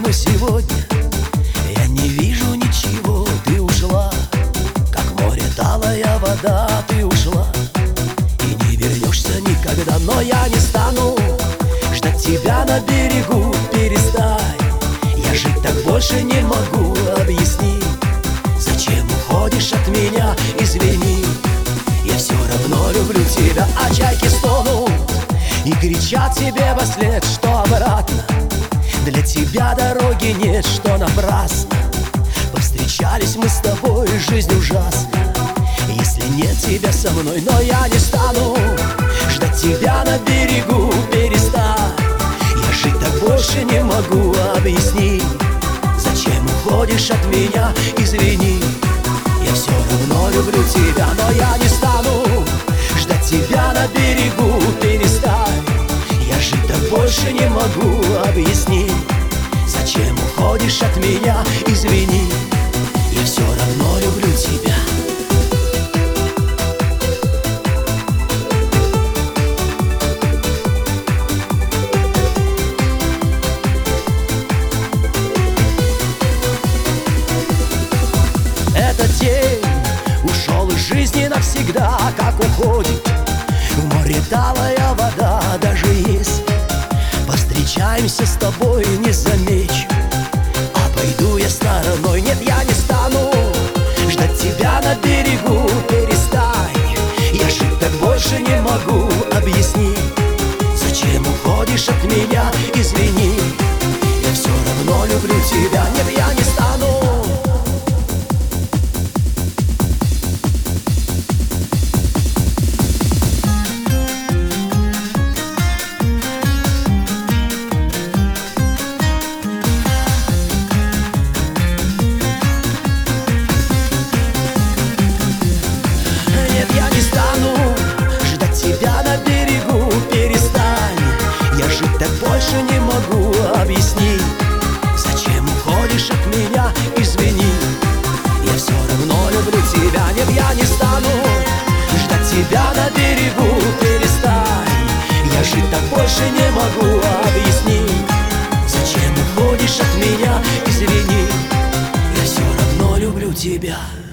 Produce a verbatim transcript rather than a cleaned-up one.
но сегодня я не вижу ничего. Ты ушла, как море талая вода. Ты ушла и не вернешься никогда. Но я не стану ждать тебя на берегу. Перестань, я жить так больше не могу. Объясни, зачем уходишь от меня? Извини, я все равно люблю тебя. А чайки стонут и кричат тебе во след, что обратно для тебя дороги нет, что напрасно повстречались мы с тобой. Жизнь ужасна, если нет тебя со мной. Но я не стану ждать тебя на берегу. Перестань, я жить так больше не могу. Объясни, зачем уходишь от меня? Извини, я все равно люблю тебя. Но я не стану ждать тебя на берегу. Перестань, я жить так больше не могу. Объясни, зачем уходишь от меня? Извини, я все равно люблю тебя. Этот день ушел из жизни навсегда, как уходит в море талая вода. Даже если повстречаемся с тобой, не замечу, обойду я стороной. Нет, я не стану ждать тебя на берегу. Перестань, я жить так больше не могу. Объясни, зачем уходишь от меня? Извини, я все равно люблю тебя. Нет, я не стану. Больше не могу. Объясни, зачем уходишь от меня? Извини, я все равно люблю тебя. Нет, я не стану ждать тебя на берегу. Перестань, я жить так больше не могу. Объясни, зачем уходишь от меня? Извини, я все равно люблю тебя.